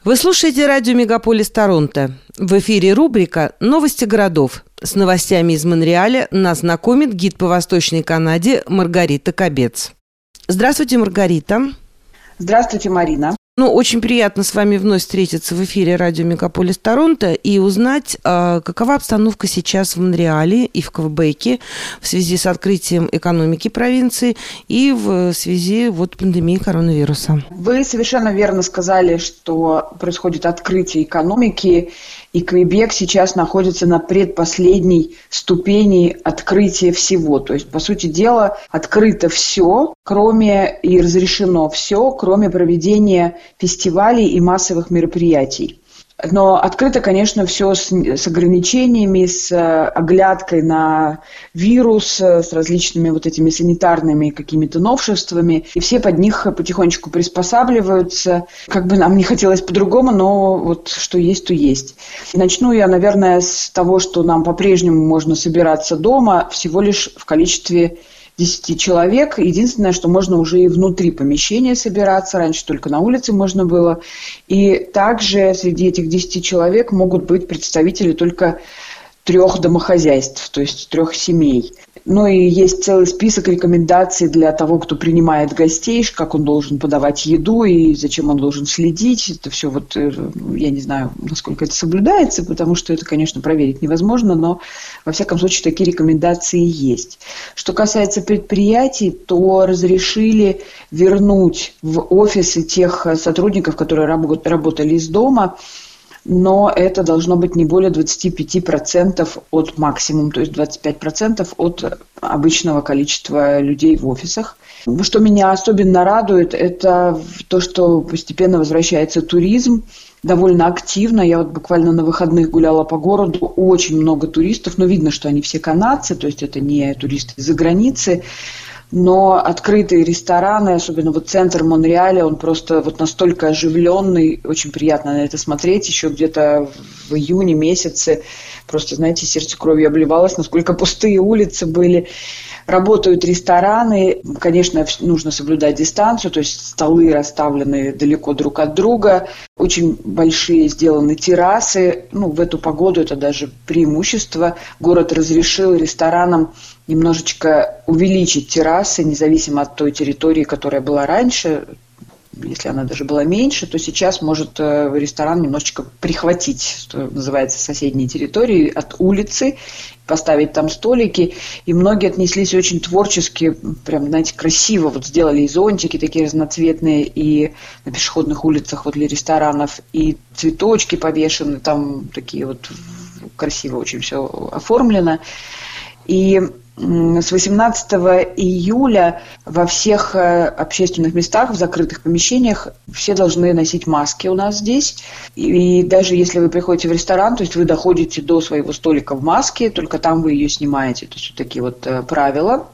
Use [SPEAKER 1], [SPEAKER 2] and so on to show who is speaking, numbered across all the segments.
[SPEAKER 1] Вы слушаете радио «Мегаполис Торонто». В эфире рубрика «Новости городов». С новостями из Монреаля нас знакомит гид по Восточной Канаде Маргарита Кобец. Здравствуйте, Маргарита.
[SPEAKER 2] Здравствуйте, Марина.
[SPEAKER 1] Очень приятно с вами вновь встретиться в эфире радио «Мегаполис Торонто» и узнать, какова обстановка сейчас в Монреале и в Квебеке в связи с открытием экономики провинции и в связи с пандемией коронавируса.
[SPEAKER 2] Вы совершенно верно сказали, что происходит открытие экономики, и Квебек сейчас находится на предпоследней ступени открытия всего. То есть, по сути дела, открыто все, и разрешено все, кроме проведения фестивалей и массовых мероприятий. Но открыто, конечно, все с ограничениями, с оглядкой на вирус, с различными этими санитарными какими-то новшествами. И все под них потихонечку приспосабливаются. Как бы нам не хотелось по-другому, но что есть, то есть. Начну я, наверное, с того, что нам по-прежнему можно собираться дома всего лишь в количестве 10 человек. Единственное, что можно уже и внутри помещения собираться. Раньше только на улице можно было. И также среди этих 10 человек могут быть представители только 3 домохозяйств, то есть 3 семей. И есть целый список рекомендаций для того, кто принимает гостей, как он должен подавать еду и зачем он должен следить. Это все я не знаю, насколько это соблюдается, потому что это, конечно, проверить невозможно, но во всяком случае такие рекомендации есть. Что касается предприятий, то разрешили вернуть в офисы тех сотрудников, которые работали из дома, но это должно быть не более 25% от максимума, то есть 25% от обычного количества людей в офисах. Что меня особенно радует, это то, что постепенно возвращается туризм довольно активно. Я буквально на выходных гуляла по городу, очень много туристов, но видно, что они все канадцы, то есть это не туристы из-за границы. Но открытые рестораны, особенно центр Монреаля, он просто настолько оживленный, очень приятно на это смотреть. Еще где-то в июне месяце просто, знаете, сердце кровью обливалось, насколько пустые улицы были. Работают рестораны, конечно, нужно соблюдать дистанцию, то есть столы расставлены далеко друг от друга, очень большие сделаны террасы, в эту погоду это даже преимущество. Город разрешил ресторанам немножечко увеличить террасы, независимо от той территории, которая была раньше. Если она даже была меньше, то сейчас может ресторан немножечко прихватить, что называется, соседние территории от улицы, поставить там столики. И многие отнеслись очень творчески, прям, знаете, красиво. Сделали и зонтики такие разноцветные, и на пешеходных улицах возле ресторанов, и цветочки повешены, там такие красиво очень все оформлено. И с 18 июля во всех общественных местах, в закрытых помещениях все должны носить маски у нас здесь. И даже если вы приходите в ресторан, то есть вы доходите до своего столика в маске, только там вы ее снимаете. То есть такие правила.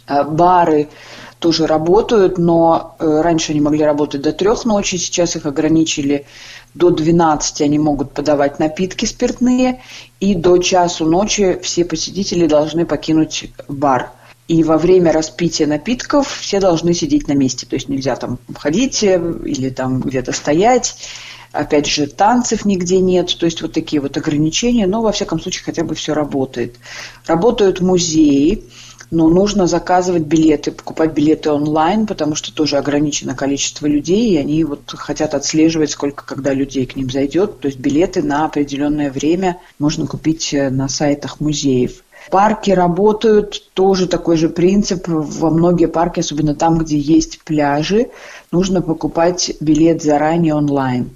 [SPEAKER 2] Бары тоже работают, но раньше они могли работать до 3 ночи, сейчас их ограничили. До 12 они могут подавать напитки спиртные, и до часу ночи все посетители должны покинуть бар. И во время распития напитков все должны сидеть на месте, то есть нельзя там ходить или там где-то стоять. Опять же, танцев нигде нет, то есть такие ограничения, но во всяком случае хотя бы все работает. Работают музеи. Но нужно заказывать билеты, покупать билеты онлайн, потому что тоже ограничено количество людей, и они хотят отслеживать, когда людей к ним зайдет. То есть билеты на определенное время можно купить на сайтах музеев. Парки работают, тоже такой же принцип. Во многие парки, особенно там, где есть пляжи, нужно покупать билет заранее онлайн.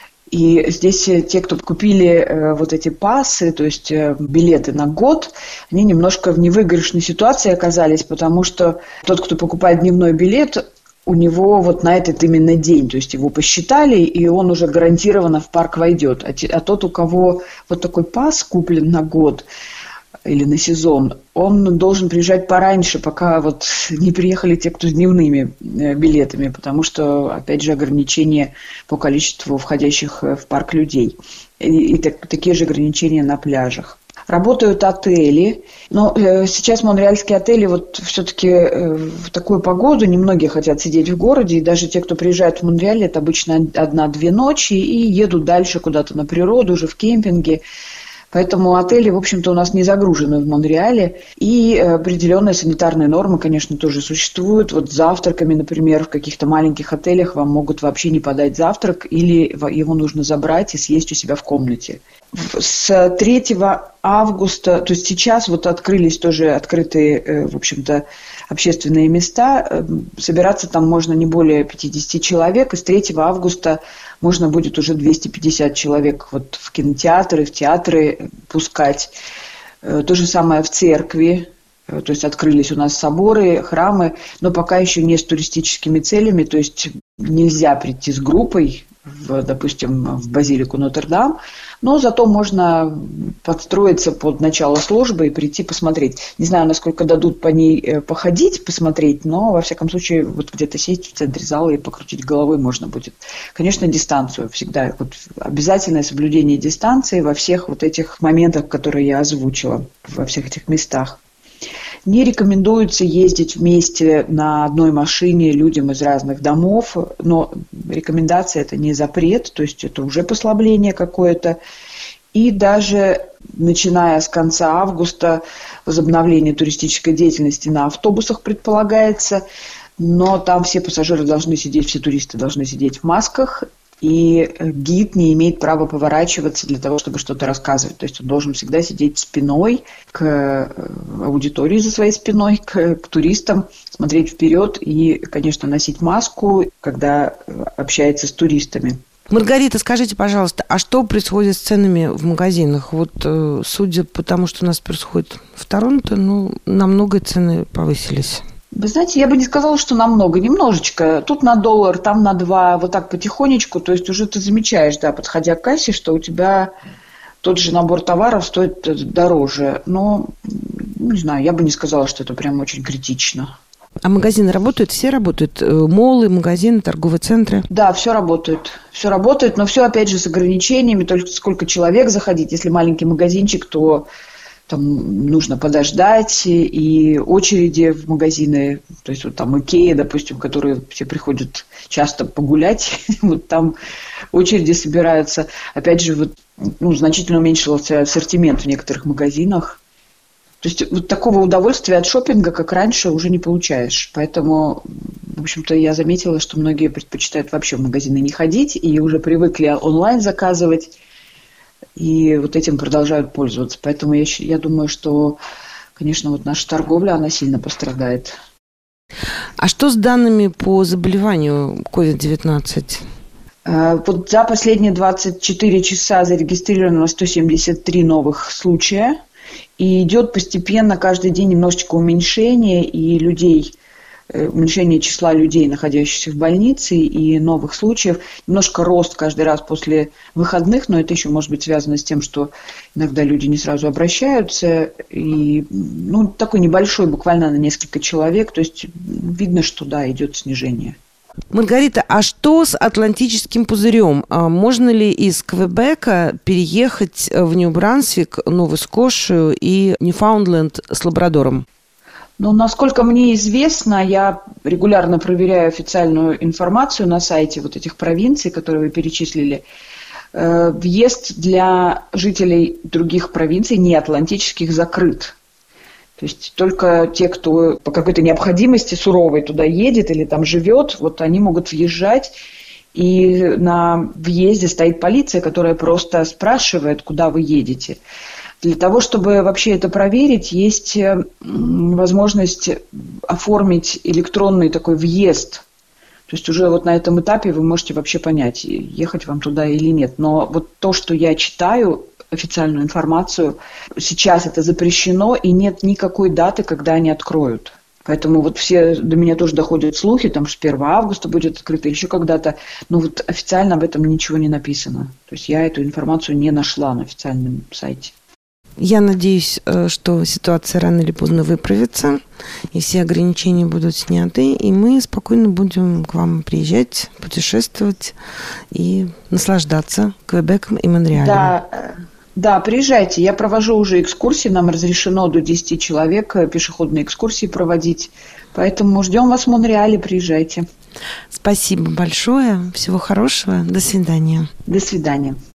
[SPEAKER 2] И здесь те, кто купили эти пассы, то есть билеты на год, они немножко в невыигрышной ситуации оказались, потому что тот, кто покупает дневной билет, у него на этот именно день, то есть его посчитали, и он уже гарантированно в парк войдет. А тот, у кого такой пасс куплен на год или на сезон, он должен приезжать пораньше, пока не приехали те, кто с дневными билетами, потому что, опять же, ограничения по количеству входящих в парк людей. И такие же ограничения на пляжах. Работают отели, но сейчас монреальские отели вот все-таки в такую погоду немногие хотят сидеть в городе, и даже те, кто приезжает в Монреаль, это обычно 1-2 ночи и едут дальше куда-то на природу, уже в кемпинге. Поэтому отели, в общем-то, у нас не загружены в Монреале. И определенные санитарные нормы, конечно, тоже существуют. Вот с завтраками, например, в каких-то маленьких отелях вам могут вообще не подать завтрак, или его нужно забрать и съесть у себя в комнате. С 3 августа, то есть сейчас вот открылись тоже открытые, в общем-то, общественные места. Собираться там можно не более 50 человек. И с 3 августа можно будет уже 250 человек вот в кинотеатры, в театры пускать. То же самое в церкви. То есть открылись у нас соборы, храмы, но пока еще не с туристическими целями. То есть нельзя прийти с группой, допустим, в базилику Нотр-Дам, но зато можно подстроиться под начало службы и прийти посмотреть. Не знаю, насколько дадут по ней походить, посмотреть, но, во всяком случае, вот где-то сесть в центре зала и покрутить головой можно будет. Конечно, дистанцию всегда. Вот обязательное соблюдение дистанции во всех вот этих моментах, которые я озвучила, во всех этих местах. Не рекомендуется ездить вместе на одной машине людям из разных домов, но рекомендация – это не запрет, то есть это уже послабление какое-то. И даже начиная с конца августа возобновление туристической деятельности на автобусах предполагается, но там все пассажиры должны сидеть, все туристы должны сидеть в масках, и гид не имеет права поворачиваться для того, чтобы что-то рассказывать. То есть он должен всегда сидеть спиной к аудитории, за своей спиной, к туристам, смотреть вперед и, конечно, носить маску, когда общается с туристами.
[SPEAKER 1] Маргарита, скажите, пожалуйста, а что происходит с ценами в магазинах? Вот, судя по тому, что у нас происходит в Торонто, намного цены повысились.
[SPEAKER 2] Вы знаете, я бы не сказала, что намного, немножечко. Тут на $1, там на 2, вот так потихонечку. То есть уже ты замечаешь, да, подходя к кассе, что у тебя тот же набор товаров стоит дороже. Но, не знаю, я бы не сказала, что это прям очень критично.
[SPEAKER 1] А магазины работают? Все работают? Моллы, магазины, торговые центры?
[SPEAKER 2] Да, все работает. Все работает, но все, опять же, с ограничениями. Только сколько человек заходить. Если маленький магазинчик, то там нужно подождать, и очереди в магазины, то есть вот там Икея, допустим, которые все приходят часто погулять, вот там очереди собираются. Опять же, вот, значительно уменьшился ассортимент в некоторых магазинах. То есть вот такого удовольствия от шопинга, как раньше, уже не получаешь. Поэтому, в общем-то, я заметила, что многие предпочитают вообще в магазины не ходить и уже привыкли онлайн заказывать. И вот этим продолжают пользоваться. Поэтому я думаю, что, конечно, вот наша торговля, она сильно пострадает.
[SPEAKER 1] А что с данными по заболеванию COVID-19?
[SPEAKER 2] Вот за последние 24 часа зарегистрировано 173 новых случая. И идет постепенно каждый день немножечко уменьшение уменьшение числа людей, находящихся в больнице, и новых случаев. Немножко рост каждый раз после выходных, но это еще может быть связано с тем, что иногда люди не сразу обращаются. И, такой небольшой, буквально на несколько человек. То есть видно, что да, идет снижение.
[SPEAKER 1] Маргарита, а что с Атлантическим пузырем? Можно ли из Квебека переехать в Нью-Брансвик, Новую Скошию и Ньюфаундленд с Лабрадором?
[SPEAKER 2] Насколько мне известно, я регулярно проверяю официальную информацию на сайте вот этих провинций, которые вы перечислили. Въезд для жителей других провинций, не атлантических, закрыт. То есть только те, кто по какой-то необходимости суровой туда едет или там живет, вот они могут въезжать. И на въезде стоит полиция, которая просто спрашивает, куда вы едете. Для того, чтобы вообще это проверить, есть возможность оформить электронный такой въезд. То есть уже вот на этом этапе вы можете вообще понять, ехать вам туда или нет. Но вот то, что я читаю, официальную информацию, сейчас это запрещено, и нет никакой даты, когда они откроют. Поэтому вот до меня тоже доходят слухи, там, что 1 августа будет открыто, еще когда-то. Но вот официально об этом ничего не написано. То есть я эту информацию не нашла на официальном сайте.
[SPEAKER 1] Я надеюсь, что ситуация рано или поздно выправится, и все ограничения будут сняты, и мы спокойно будем к вам приезжать, путешествовать и наслаждаться Квебеком и Монреалем.
[SPEAKER 2] Да, приезжайте. Я провожу уже экскурсии. Нам разрешено до 10 человек пешеходные экскурсии проводить. Поэтому ждем вас в Монреале. Приезжайте.
[SPEAKER 1] Спасибо большое. Всего хорошего. До свидания.
[SPEAKER 2] До свидания.